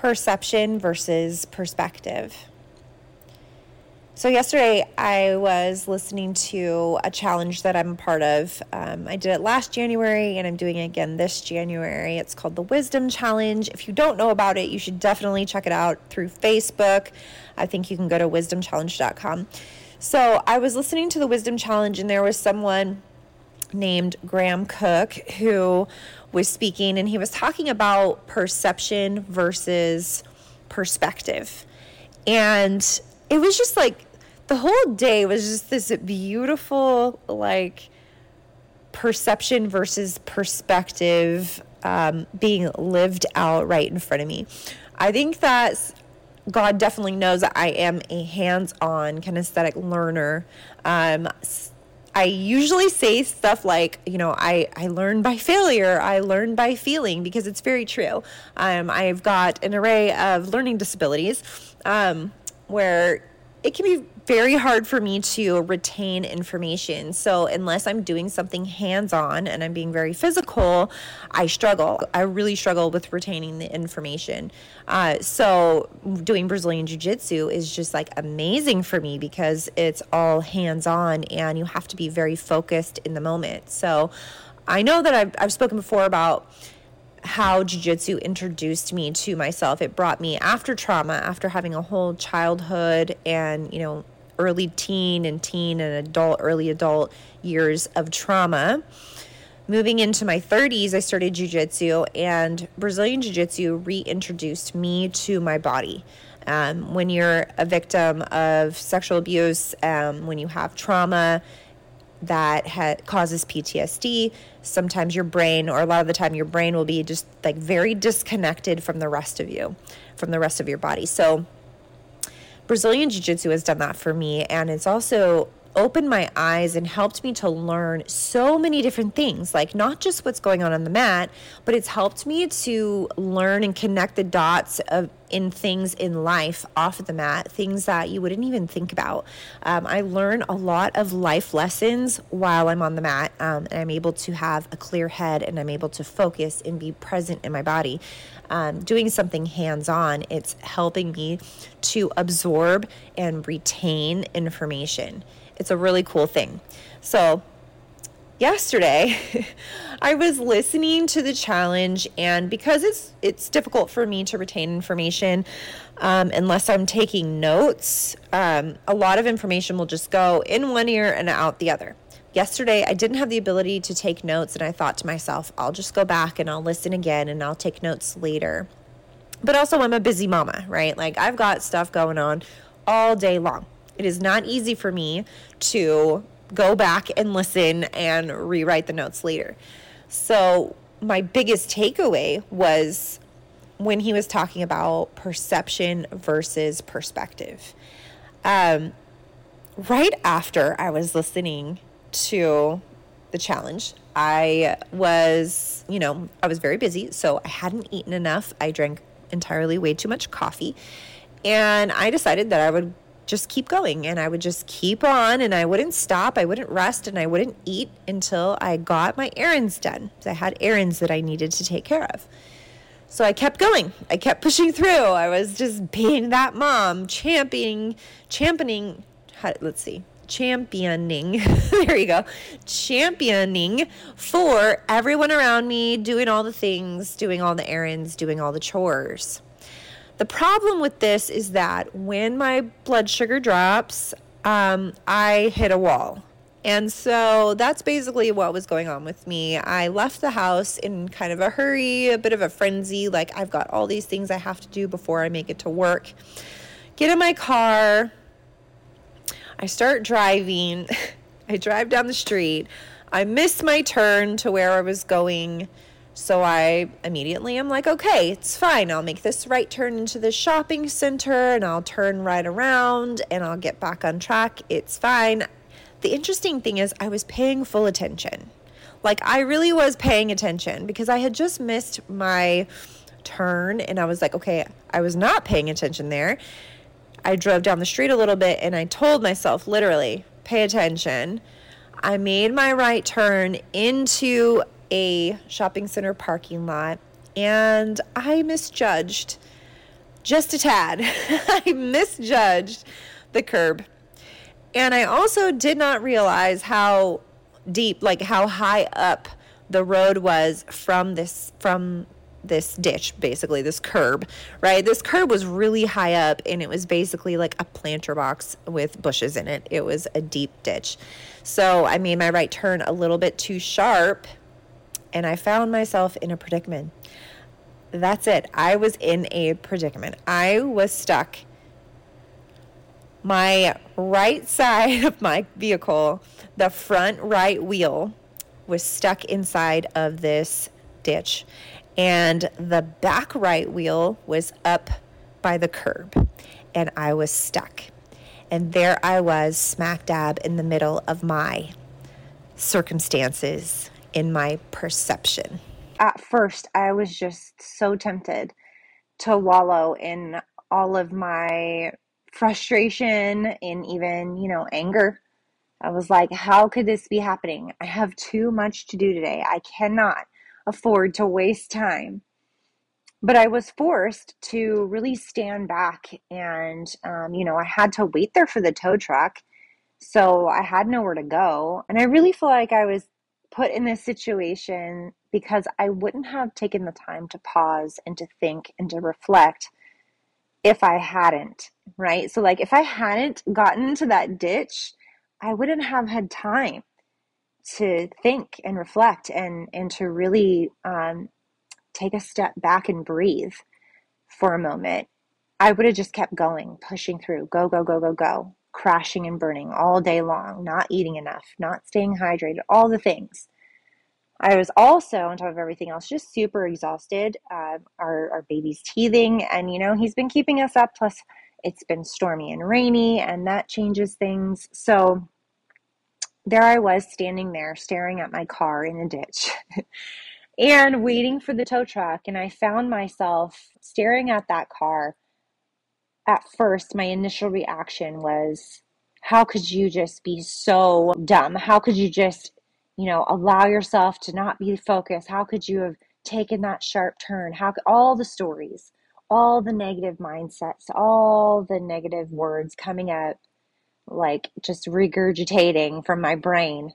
perception versus perspective. So yesterday I was listening to a challenge that I'm a part of. I did it last January and I'm doing it again this January. It's called the Wisdom Challenge. If you don't know about it, you should definitely check it out through Facebook. I think you can go to wisdomchallenge.com. So I was listening to the Wisdom Challenge and there was someone named Graham Cook who was speaking, and he was talking about perception versus perspective. And it was just like the whole day was just this beautiful like perception versus perspective being lived out right in front of me. I think that God definitely knows that I am a hands-on kinesthetic learner. I usually say stuff like, I learn by failure, I learn by feeling, because it's very true. I've got an array of learning disabilities where it can be very hard for me to retain information. So unless I'm doing something hands-on and I'm being very physical, I struggle. I really struggle with retaining the information. So doing Brazilian Jiu-Jitsu is just like amazing for me because it's all hands-on and you have to be very focused in the moment. So I know that I've spoken before about how jiu-jitsu introduced me to myself. It brought me after trauma, after having a whole childhood and, early teen and early adult years of trauma. Moving into my 30s, I started jiu-jitsu, and Brazilian jiu-jitsu reintroduced me to my body. When you're a victim of sexual abuse, when you have trauma that causes PTSD, sometimes your brain, or a lot of the time your brain will be just like very disconnected from the rest of you, from the rest of your body. So Brazilian Jiu-Jitsu has done that for me, and it's also opened my eyes and helped me to learn so many different things, like not just what's going on the mat, but it's helped me to learn and connect the dots in things in life off of the mat, things that you wouldn't even think about. I learn a lot of life lessons while I'm on the mat, and I'm able to have a clear head, and I'm able to focus and be present in my body. Doing something hands-on, it's helping me to absorb and retain information. It's a really cool thing. So yesterday, I was listening to the challenge, and because it's difficult for me to retain information unless I'm taking notes, a lot of information will just go in one ear and out the other. Yesterday, I didn't have the ability to take notes, and I thought to myself, I'll just go back and I'll listen again and I'll take notes later. But also, I'm a busy mama, right? Like, I've got stuff going on all day long. It is not easy for me to go back and listen and rewrite the notes later. So my biggest takeaway was when he was talking about perception versus perspective. Right after I was listening to the challenge, I was very busy, so I hadn't eaten enough. I drank entirely way too much coffee, and I decided that I would just keep going, and I would just keep on, and I wouldn't stop, I wouldn't rest, and I wouldn't eat until I got my errands done. So I had errands that I needed to take care of. So I kept going. I kept pushing through. I was just being that mom, championing, there you go, championing for everyone around me, doing all the things, doing all the errands, doing all the chores. The problem with this is that when my blood sugar drops, I hit a wall. And so that's basically what was going on with me. I left the house in kind of a hurry, a bit of a frenzy, like I've got all these things I have to do before I make it to work. Get in my car, I start driving, I drive down the street, I miss my turn to where I was going. So I immediately am like, okay, it's fine. I'll make this right turn into the shopping center and I'll turn right around and I'll get back on track. It's fine. The interesting thing is I was paying full attention. Like, I really was paying attention because I had just missed my turn and I was like, okay, I was not paying attention there. I drove down the street a little bit and I told myself, literally, pay attention. I made my right turn into a shopping center parking lot and I misjudged. just a tad. I misjudged the curb. And I also did not realize how deep, like how high up the road was from this ditch, basically this curb, right? This curb was really high up, and it was basically like a planter box with bushes in it. It was a deep ditch. So I made my right turn a little bit too sharp, and I found myself in a predicament. That's it. I was in a predicament. I was stuck. My right side of my vehicle, the front right wheel, was stuck inside of this ditch, and the back right wheel was up by the curb, and I was stuck. And there I was, smack dab in the middle of my circumstances, in my perception. At first, I was just so tempted to wallow in all of my frustration and even, anger. I was like, how could this be happening? I have too much to do today. I cannot afford to waste time. But I was forced to really stand back and, I had to wait there for the tow truck. So I had nowhere to go. And I really feel like I was put in this situation because I wouldn't have taken the time to pause and to think and to reflect if I hadn't, right? So like if I hadn't gotten into that ditch, I wouldn't have had time to think and reflect and to really take a step back and breathe for a moment. I would have just kept going, pushing through, go, go, go, go, go, crashing and burning all day long, not eating enough, not staying hydrated, all the things. I was also, on top of everything else, just super exhausted. Our baby's teething, and he's been keeping us up. Plus, it's been stormy and rainy, and that changes things. So there I was standing there staring at my car in a ditch and waiting for the tow truck. And I found myself staring at that car. At first, my initial reaction was, how could you just be so dumb? How could you just, allow yourself to not be focused? How could you have taken that sharp turn? How could all the stories, all the negative mindsets, all the negative words coming up, like just regurgitating from my brain.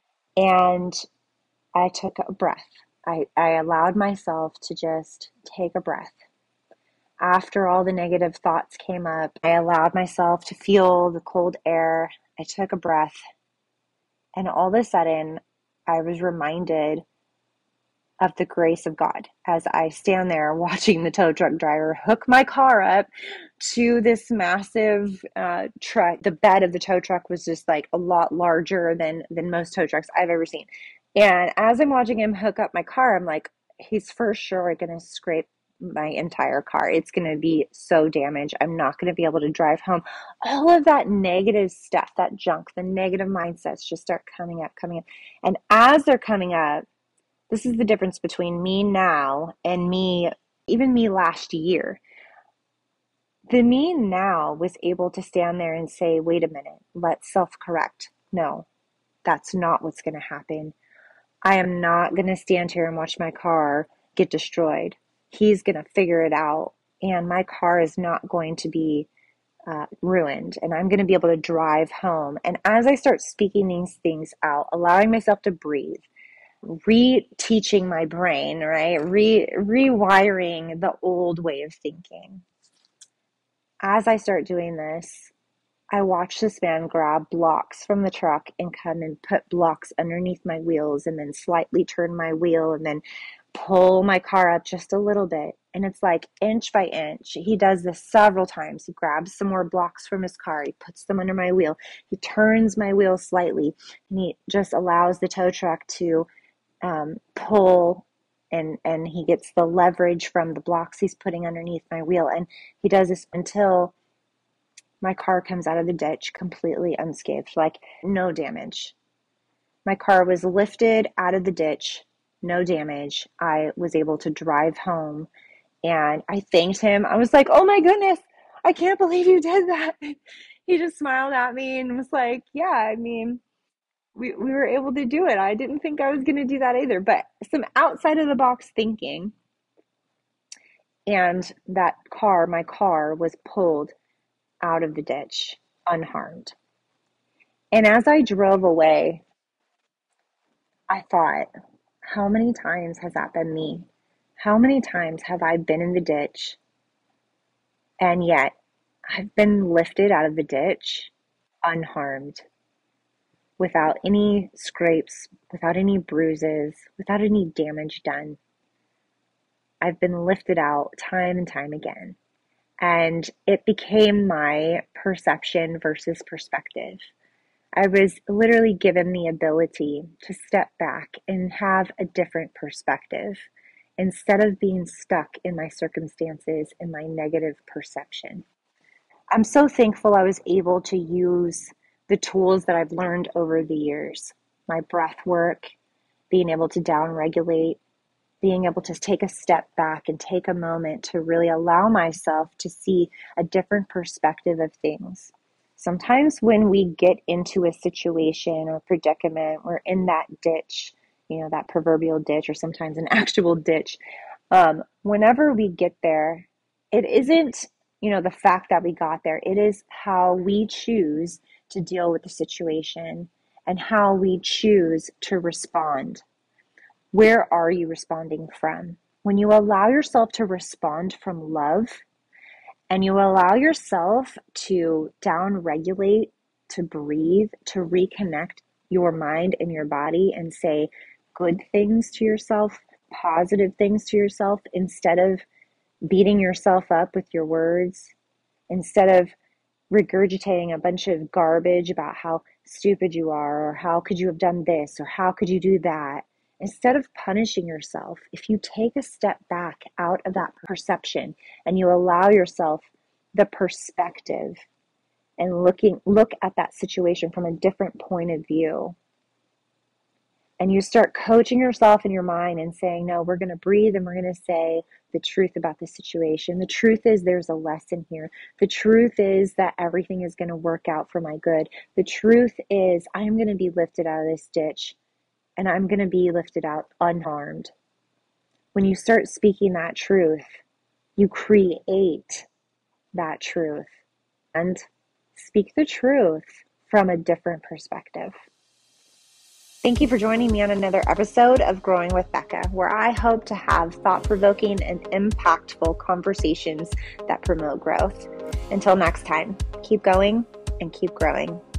And I took a breath. I allowed myself to just take a breath. After all the negative thoughts came up, I allowed myself to feel the cold air. I took a breath. And all of a sudden, I was reminded of the grace of God as I stand there watching the tow truck driver hook my car up to this massive truck. The bed of the tow truck was just like a lot larger than most tow trucks I've ever seen. And as I'm watching him hook up my car, I'm like, he's for sure going to scrape my entire car. It's going to be so damaged. I'm not going to be able to drive home. All of that negative stuff, that junk, the negative mindsets just start coming up. And as they're coming up, this is the difference between me now and even me last year. The me now was able to stand there and say, wait a minute, let's self-correct. No, that's not what's going to happen. I am not going to stand here and watch my car get destroyed. He's going to figure it out, and my car is not going to be ruined, and I'm going to be able to drive home. And as I start speaking these things out, allowing myself to breathe, reteaching my brain, right? Rewiring the old way of thinking. As I start doing this, I watch this man grab blocks from the truck and come and put blocks underneath my wheels and then slightly turn my wheel and then pull my car up just a little bit. And it's like inch by inch. He does this several times. He grabs some more blocks from his car. He puts them under my wheel. He turns my wheel slightly, and he just allows the tow truck to pull, and he gets the leverage from the blocks he's putting underneath my wheel. And he does this until my car comes out of the ditch completely unscathed, like no damage. My car was lifted out of the ditch, no damage. I was able to drive home, and I thanked him. I was like, oh my goodness, I can't believe you did that. He just smiled at me and was like, yeah, I mean, we were able to do it. I didn't think I was going to do that either. But some outside of the box thinking And that car, my car, was pulled out of the ditch unharmed. And as I drove away, I thought, how many times has that been me? How many times have I been in the ditch and yet I've been lifted out of the ditch unharmed, without any scrapes, without any bruises, without any damage done. I've been lifted out time and time again. And it became my perception versus perspective. I was literally given the ability to step back and have a different perspective instead of being stuck in my circumstances and my negative perception. I'm so thankful I was able to use the tools that I've learned over the years. My breath work, being able to down regulate, being able to take a step back and take a moment to really allow myself to see a different perspective of things. Sometimes when we get into a situation or predicament, we're in that ditch, that proverbial ditch, or sometimes an actual ditch. Whenever we get there, it isn't, the fact that we got there. It is how we choose to deal with the situation and how we choose to respond. Where are you responding from? When you allow yourself to respond from love and you allow yourself to down regulate, to breathe, to reconnect your mind and your body and say good things to yourself, positive things to yourself, instead of beating yourself up with your words, instead of regurgitating a bunch of garbage about how stupid you are, or how could you have done this, or how could you do that. Instead of punishing yourself, if you take a step back out of that perception and you allow yourself the perspective and look at that situation from a different point of view, and you start coaching yourself in your mind and saying, no, we're going to breathe and we're going to say the truth about the situation. The truth is there's a lesson here. The truth is that everything is going to work out for my good. The truth is I'm going to be lifted out of this ditch and I'm going to be lifted out unharmed. When you start speaking that truth, you create that truth and speak the truth from a different perspective. Thank you for joining me on another episode of Growing with Becca, where I hope to have thought-provoking and impactful conversations that promote growth. Until next time, keep going and keep growing.